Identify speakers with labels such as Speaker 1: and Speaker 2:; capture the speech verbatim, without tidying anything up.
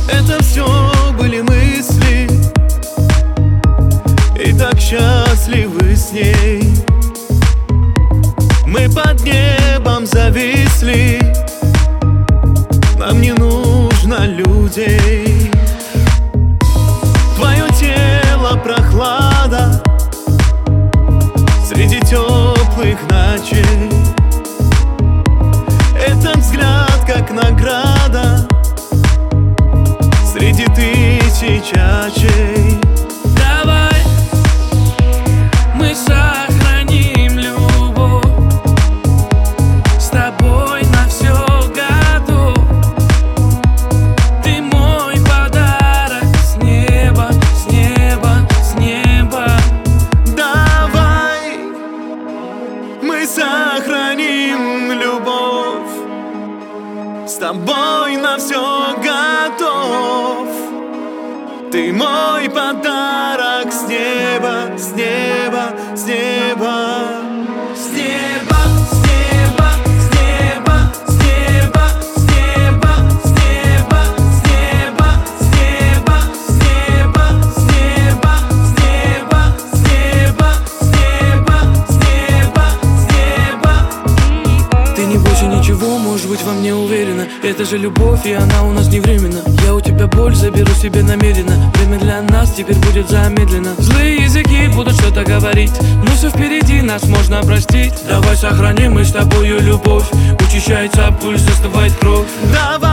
Speaker 1: Это все были мысли, и так счастливы с ней. Мы под небом зависли, нам не нужно людей. Твое тело прохлада среди теплых ночей. Этот взгляд как награда среди тысяч очей.
Speaker 2: Давай мы сохраним любовь, с тобой на все готов. Ты мой подарок с неба, с неба, с неба.
Speaker 1: Давай мы сохраним любовь, с тобой на все готов. Ты мой подарок с неба, с неба, с неба. С неба, с неба, с неба, с неба, с неба, с неба, с неба, с неба, с неба, с неба, с неба, с неба, с неба, с неба, с неба.
Speaker 2: Ты не бойся ничего, может быть, во мне уверена. Это же любовь, и она у нас не временна. Я у тебя боль заберу себе намеренно. Время для нас теперь будет замедленно. Злые языки будут что-то говорить, но все впереди, нас можно простить. Давай сохраним мы с тобою любовь. Учащается пульс, застывает кровь.
Speaker 1: Давай